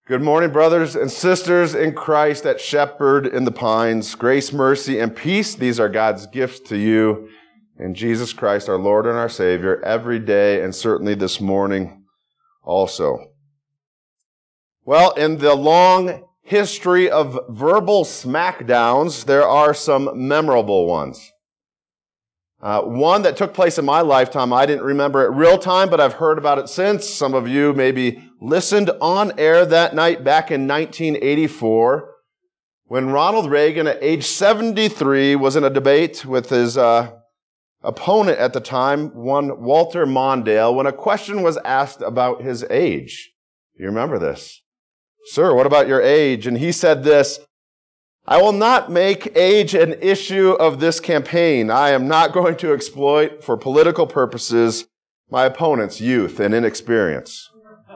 Good morning, brothers and sisters in Christ at Shepherd in the Pines. Grace, mercy, and peace, these are God's gifts to you in Jesus Christ, our Lord and our Savior, every day and certainly this morning also. Well, in the long history of verbal smackdowns, there are some memorable ones. One that took place in my lifetime, I didn't remember it real time, but I've heard about it since. Some of you maybe listened on air that night back in 1984 when Ronald Reagan, at age 73, was in a debate with his opponent at the time, one Walter Mondale, when a question was asked about his age. Do you remember this? Sir, what about your age? And he said this, "I will not make age an issue of this campaign. I am not going to exploit for political purposes my opponent's youth and inexperience."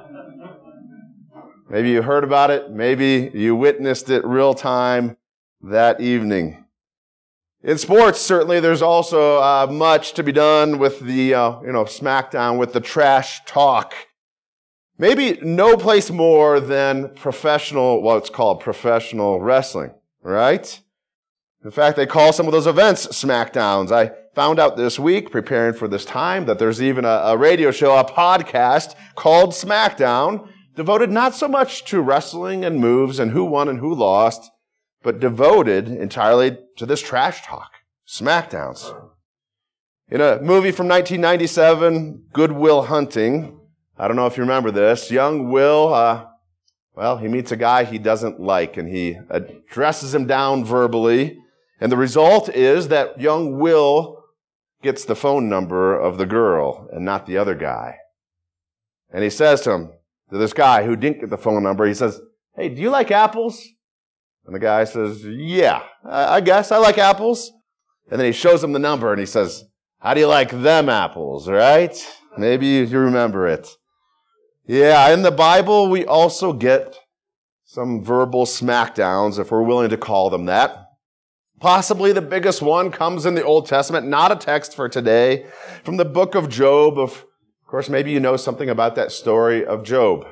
Maybe you heard about it. Maybe you witnessed it real time that evening. In sports, certainly, there's also much to be done with the smackdown, with the trash talk. Maybe no place more than what's called professional wrestling. Right? In fact, they call some of those events smackdowns. I found out this week, preparing for this time, that there's even a radio show, a podcast called SmackDown, devoted not so much to wrestling and moves and who won and who lost, but devoted entirely to this trash talk, smackdowns. In a movie from 1997, Good Will Hunting, I don't know if you remember this, young Will, he meets a guy he doesn't like, and he addresses him down verbally. And the result is that young Will gets the phone number of the girl and not the other guy. And he says to this guy who didn't get the phone number, he says, "Hey, do you like apples?" And the guy says, "Yeah, I guess I like apples." And then he shows him the number and he says, "How do you like them apples?" Right? Maybe you remember it. Yeah, in the Bible, we also get some verbal smackdowns, if we're willing to call them that. Possibly the biggest one comes in the Old Testament, not a text for today, from the book of Job. Of course, maybe you know something about that story of Job.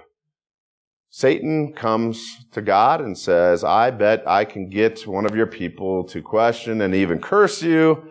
Satan comes to God and says, "I bet I can get one of your people to question and even curse you.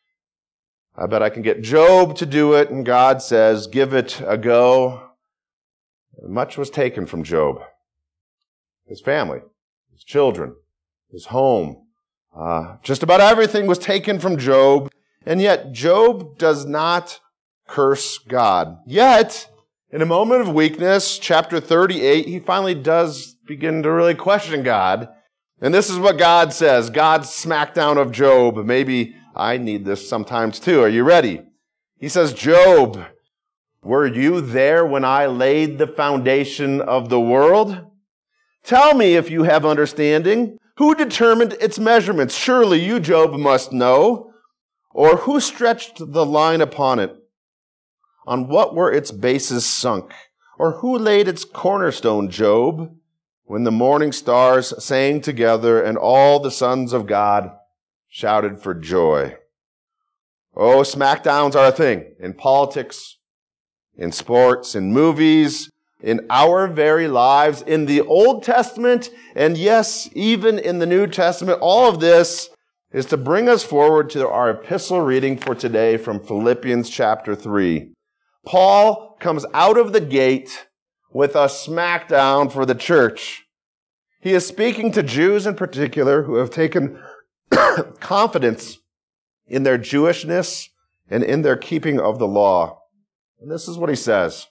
I bet I can get Job to do it." And God says, "Give it a go." Much was taken from Job. His family, his children, his home. Just about everything was taken from Job. And yet Job does not curse God. Yet, in a moment of weakness, chapter 38, he finally does begin to really question God. And this is what God says, God's smackdown of Job. Maybe I need this sometimes too. Are you ready? He says, "Job, were you there when I laid the foundation of the world? Tell me if you have understanding. Who determined its measurements? Surely you, Job, must know. Or who stretched the line upon it? On what were its bases sunk? Or who laid its cornerstone, Job? When the morning stars sang together and all the sons of God shouted for joy." Oh, smackdowns are a thing in politics, in sports, in movies, in our very lives, in the Old Testament, and yes, even in the New Testament. All of this is to bring us forward to our epistle reading for today from Philippians chapter 3. Paul comes out of the gate with a smackdown for the church. He is speaking to Jews in particular who have taken confidence in their Jewishness and in their keeping of the law. And this is what he says.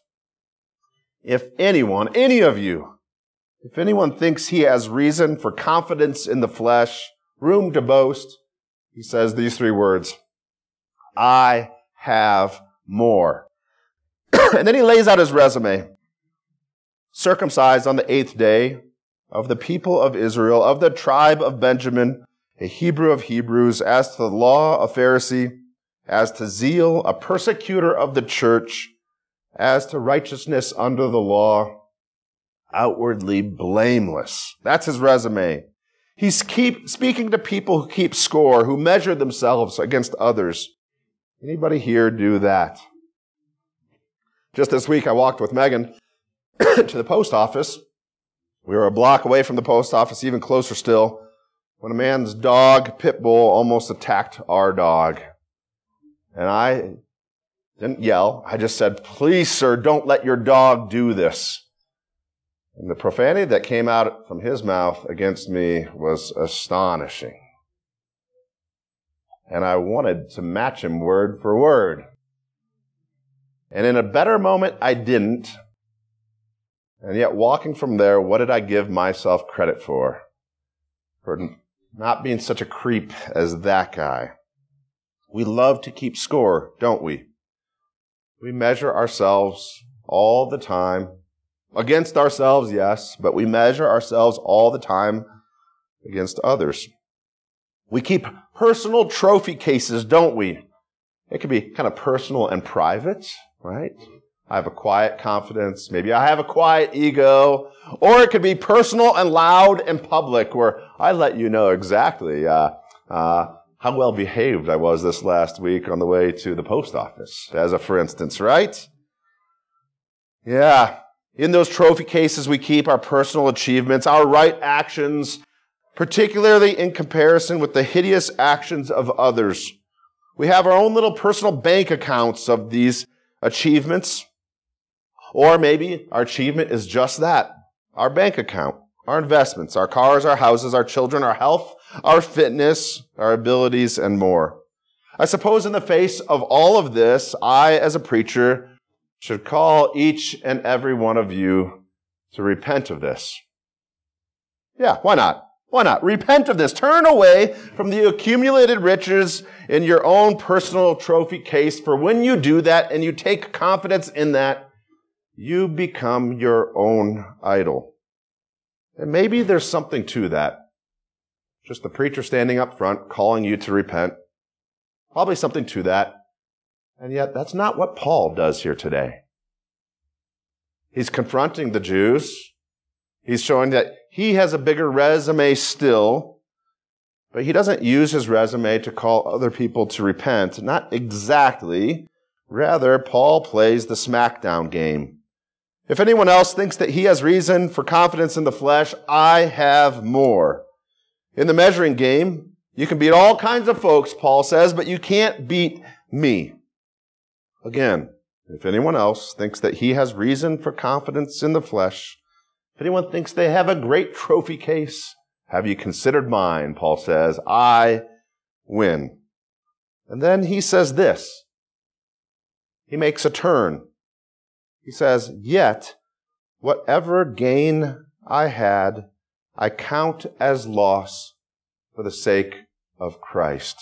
If anyone thinks he has reason for confidence in the flesh, room to boast, he says these three words, "I have more." And then he lays out his resume. Circumcised on the 8th day, of the people of Israel, of the tribe of Benjamin, a Hebrew of Hebrews, as to the law, a Pharisee, as to zeal, a persecutor of the church, as to righteousness under the law, outwardly blameless. That's his resume. He's speaking to people who keep score, who measure themselves against others. Anybody here do that? Just this week, I walked with Megan to the post office, We were a block away from the post office, even closer still, when a man's dog, pit bull, almost attacked our dog. And I didn't yell. I just said, "Please, sir, don't let your dog do this." And the profanity that came out from his mouth against me was astonishing. And I wanted to match him word for word. And in a better moment, I didn't. And yet, walking from there, what did I give myself credit for? For not being such a creep as that guy. We love to keep score, don't we? We measure ourselves all the time. Against ourselves, yes, but we measure ourselves all the time against others. We keep personal trophy cases, don't we? It can be kind of personal and private, right? I have a quiet confidence. Maybe I have a quiet ego. Or it could be personal and loud and public, where I let you know exactly how well behaved I was this last week on the way to the post office, as a for instance, right? Yeah. In those trophy cases, we keep our personal achievements, our right actions, particularly in comparison with the hideous actions of others. We have our own little personal bank accounts of these achievements. Or maybe our achievement is just that, our bank account, our investments, our cars, our houses, our children, our health, our fitness, our abilities, and more. I suppose in the face of all of this, I, as a preacher, should call each and every one of you to repent of this. Yeah, why not? Why not? Repent of this. Turn away from the accumulated riches in your own personal trophy case, for when you do that and you take confidence in that, you become your own idol. And maybe there's something to that. Just the preacher standing up front calling you to repent. Probably something to that. And yet, that's not what Paul does here today. He's confronting the Jews. He's showing that he has a bigger resume still, but he doesn't use his resume to call other people to repent. Not exactly. Rather, Paul plays the smackdown game. If anyone else thinks that he has reason for confidence in the flesh, I have more. In the measuring game, you can beat all kinds of folks, Paul says, but you can't beat me. Again, if anyone else thinks that he has reason for confidence in the flesh, if anyone thinks they have a great trophy case, have you considered mine, Paul says, I win. And then he says this. He makes a turn. He says, yet, whatever gain I had, I count as loss for the sake of Christ.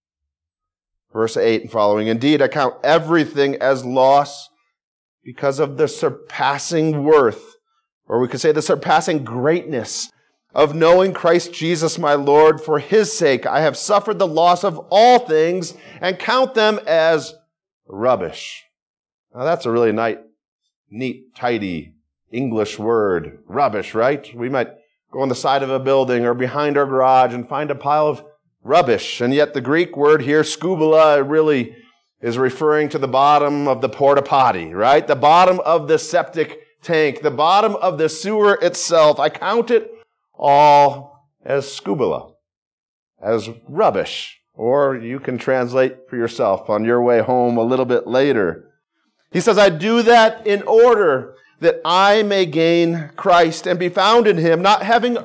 Verse 8 and following, indeed, I count everything as loss because of the surpassing worth, or we could say the surpassing greatness of knowing Christ Jesus my Lord. For his sake, I have suffered the loss of all things and count them as rubbish. Now that's a really neat, tidy English word, rubbish, right? We might go on the side of a building or behind our garage and find a pile of rubbish. And yet the Greek word here, skubala, really is referring to the bottom of the porta potty, right? The bottom of the septic tank, the bottom of the sewer itself. I count it all as skubala, as rubbish. Or you can translate for yourself on your way home a little bit later. He says, I do that in order that I may gain Christ and be found in him, not having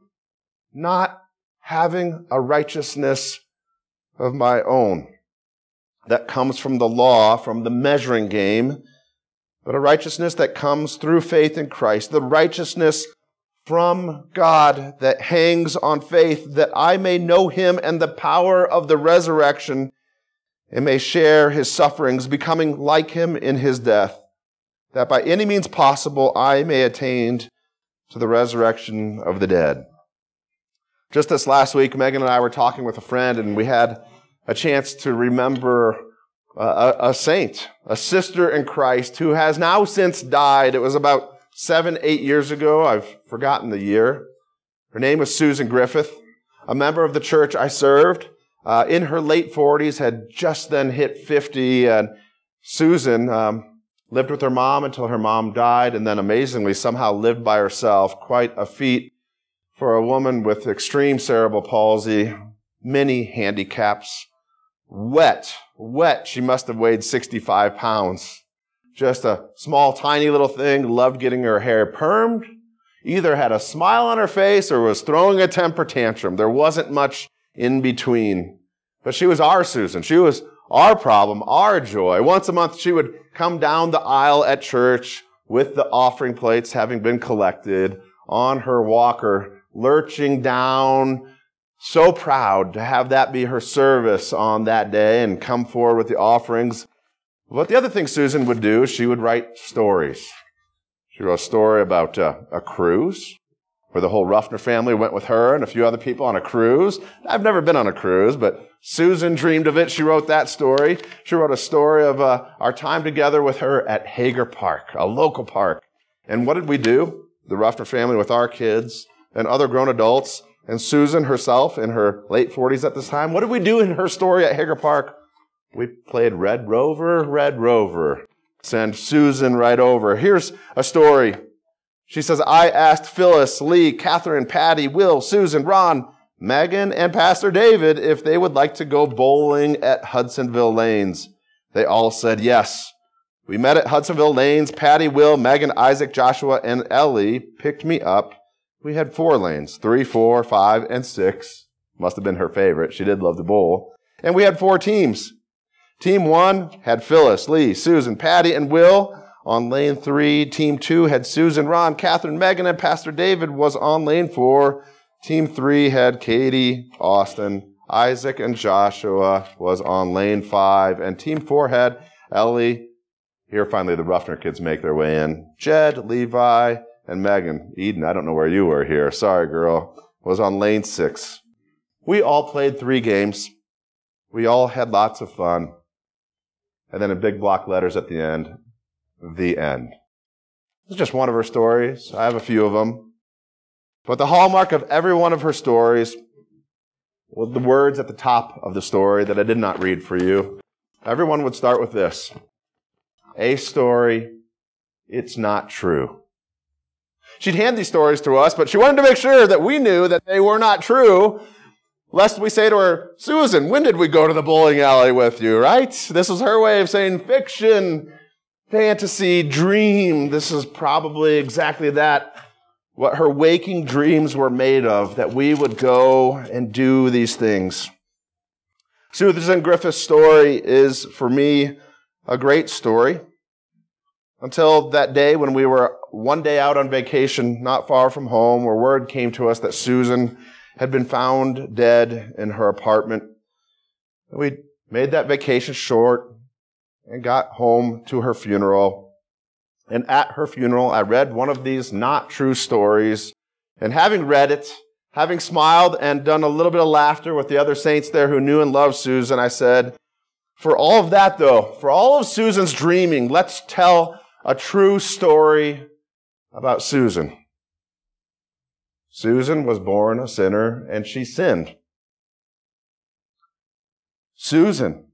a righteousness of my own that comes from the law, from the measuring game, but a righteousness that comes through faith in Christ, the righteousness from God that hangs on faith, that I may know him and the power of the resurrection and may share his sufferings, becoming like him in his death, that by any means possible I may attain to the resurrection of the dead. Just this last week, Megan and I were talking with a friend, and we had a chance to remember a saint, a sister in Christ, who has now since died. It was about 7-8 years ago. I've forgotten the year. Her name was Susan Griffith, a member of the church I served. In her late 40s, had just then hit 50. And Susan lived with her mom until her mom died, and then amazingly somehow lived by herself. Quite a feat for a woman with extreme cerebral palsy, many handicaps. Wet. She must have weighed 65 pounds. Just a small, tiny little thing, loved getting her hair permed, either had a smile on her face or was throwing a temper tantrum. There wasn't much in between. But she was our Susan. She was our problem, our joy. Once a month, she would come down the aisle at church with the offering plates having been collected on her walker, lurching down, so proud to have that be her service on that day and come forward with the offerings. But the other thing Susan would do, she would write stories. She wrote a story about a cruise where the whole Ruffner family went with her and a few other people on a cruise. I've never been on a cruise, but Susan dreamed of it. She wrote that story. She wrote a story of our time together with her at Hager Park, a local park. And what did we do? The Ruffner family with our kids and other grown adults, and Susan herself in her late 40s at this time. What did we do in her story at Hager Park? We played Red Rover. Send Susan right over. Here's a story. She says, I asked Phyllis, Lee, Catherine, Patty, Will, Susan, Ron, Megan, and Pastor David if they would like to go bowling at Hudsonville Lanes. They all said yes. We met at Hudsonville Lanes. Patty, Will, Megan, Isaac, Joshua, and Ellie picked me up. We had 4 lanes, 3, 4, 5, and 6. Must have been her favorite. She did love to bowl. And we had 4 teams. Team 1 had Phyllis, Lee, Susan, Patty, and Will. On lane 3, Team 2 had Susan, Ron, Catherine, Megan, and Pastor David was on lane 4. Team 3 had Katie, Austin, Isaac, and Joshua was on lane 5. And Team 4 had Ellie. Here finally the Ruffner kids make their way in. Jed, Levi, and Megan. Eden, I don't know where you were here. Sorry, girl. Was on lane 6. We all played 3 games. We all had lots of fun. And then in big block letters at the end, the end. This is just one of her stories. I have a few of them. But the hallmark of every one of her stories were the words at the top of the story that I did not read for you. Everyone would start with this. A story, it's not true. She'd hand these stories to us, but she wanted to make sure that we knew that they were not true, lest we say to her, Susan, when did we go to the bowling alley with you, right? This was her way of saying fiction, fantasy, dream. This is probably exactly that, what her waking dreams were made of, that we would go and do these things. Susan Griffith's story is, for me, a great story. Until that day when we were one day out on vacation, not far from home, where word came to us that Susan had been found dead in her apartment. We made that vacation short and got home to her funeral. And at her funeral, I read one of these not true stories. And having read it, having smiled and done a little bit of laughter with the other saints there who knew and loved Susan, I said, for all of that though, for all of Susan's dreaming, let's tell a true story about Susan. Susan was born a sinner and she sinned. Susan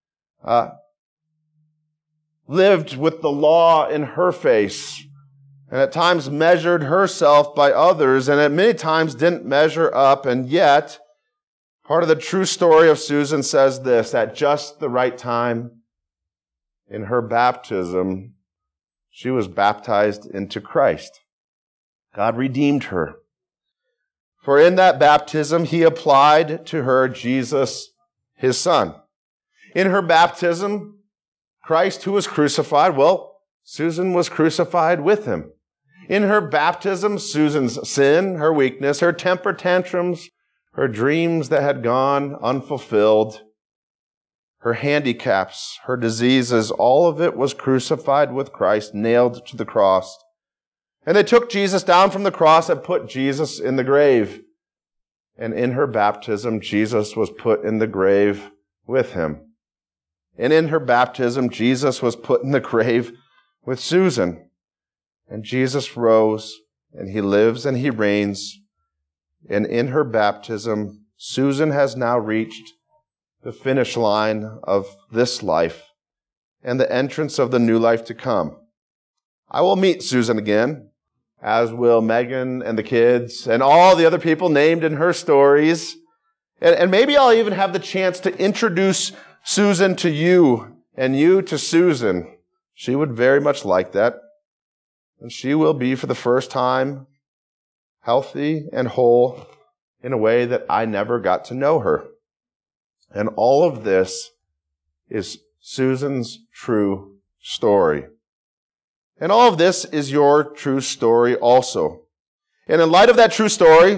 lived with the law in her face and at times measured herself by others and at many times didn't measure up. And yet, part of the true story of Susan says this, at just the right time in her baptism, she was baptized into Christ. God redeemed her. For in that baptism, he applied to her Jesus, his son. In her baptism, Christ who was crucified, well, Susan was crucified with him. In her baptism, Susan's sin, her weakness, her temper tantrums, her dreams that had gone unfulfilled, her handicaps, her diseases, all of it was crucified with Christ, nailed to the cross. And they took Jesus down from the cross and put Jesus in the grave. And in her baptism, Jesus was put in the grave with him. And in her baptism, Jesus was put in the grave with Susan. And Jesus rose, and he lives and he reigns. And in her baptism, Susan has now reached the finish line of this life. and the entrance of the new life to come. I will meet Susan again, as will Megan and the kids and all the other people named in her stories. And maybe I'll even have the chance to introduce Susan to you and you to Susan. She would very much like that. And she will be, for the first time, healthy and whole in a way that I never got to know her. And all of this is Susan's true story. And all of this is your true story also. And in light of that true story,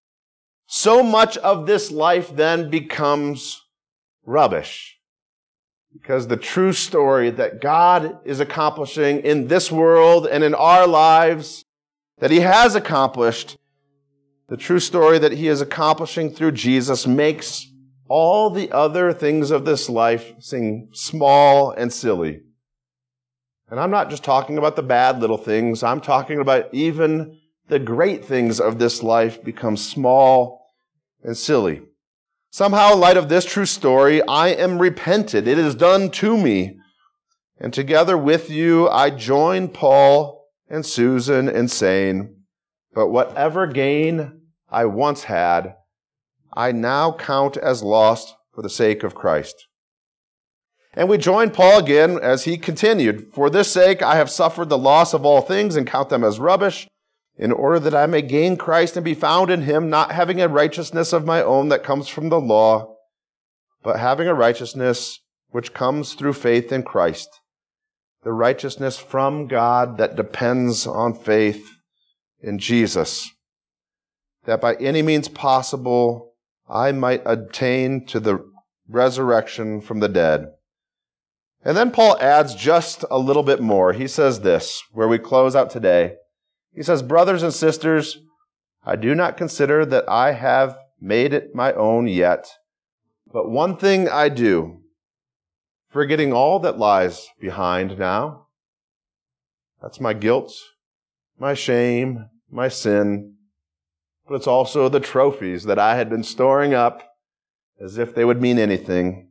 so much of this life then becomes rubbish. Because the true story that God is accomplishing in this world and in our lives, that He has accomplished, the true story that He is accomplishing through Jesus makes all the other things of this life seem small and silly. And I'm not just talking about the bad little things. I'm talking about even the great things of this life become small and silly. Somehow, in light of this true story, I am repented. It is done to me. And together with you, I join Paul and Susan in saying, but whatever gain I once had, I now count as lost for the sake of Christ. And we join Paul again as he continued, for this sake I have suffered the loss of all things and count them as rubbish, in order that I may gain Christ and be found in Him, not having a righteousness of my own that comes from the law, but having a righteousness which comes through faith in Christ, the righteousness from God that depends on faith in Jesus, that by any means possible I might attain to the resurrection from the dead. And then Paul adds just a little bit more. He says this, where we close out today. He says, brothers and sisters, I do not consider that I have made it my own yet, but one thing I do, forgetting all that lies behind now. That's my guilt, my shame, my sin, but it's also the trophies that I had been storing up as if they would mean anything.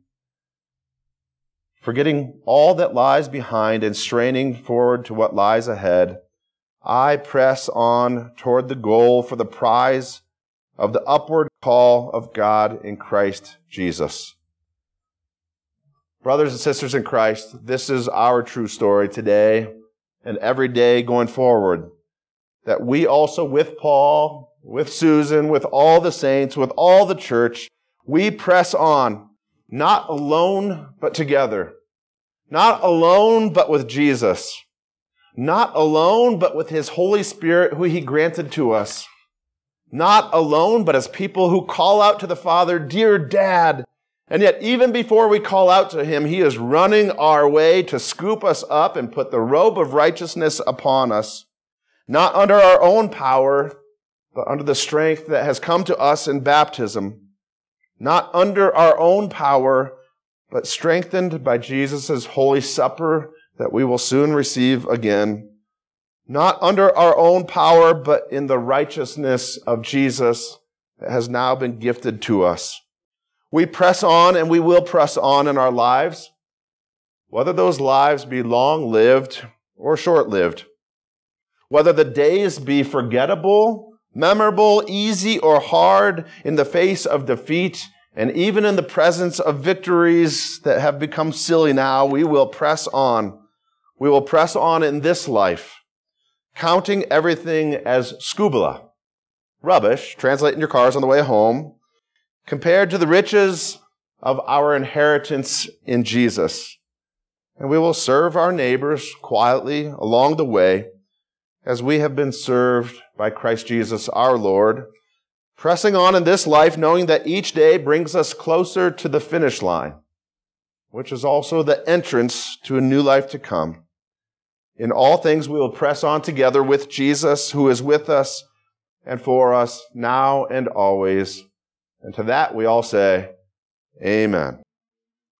Forgetting all that lies behind and straining forward to what lies ahead, I press on toward the goal for the prize of the upward call of God in Christ Jesus. Brothers and sisters in Christ, this is our true story today and every day going forward. That we also, with Paul, with Susan, with all the saints, with all the church, we press on, not alone, but together. Not alone, but with Jesus. Not alone, but with His Holy Spirit, who He granted to us. Not alone, but as people who call out to the Father, Dear Dad. And yet, even before we call out to Him, He is running our way to scoop us up and put the robe of righteousness upon us. Not under our own power, but under the strength that has come to us in baptism. Not under our own power, but strengthened by Jesus' Holy Supper that we will soon receive again. Not under our own power, but in the righteousness of Jesus that has now been gifted to us. We press on and we will press on in our lives, whether those lives be long-lived or short-lived. Whether the days be forgettable, memorable, easy, or hard in the face of defeat, and even in the presence of victories that have become silly now, we will press on. We will press on in this life, counting everything as skubala, rubbish, translate in your cars on the way home, compared to the riches of our inheritance in Jesus. And we will serve our neighbors quietly along the way as we have been served by Christ Jesus our Lord, pressing on in this life, knowing that each day brings us closer to the finish line, which is also the entrance to a new life to come. In all things, we will press on together with Jesus, who is with us and for us now and always. And to that we all say, Amen.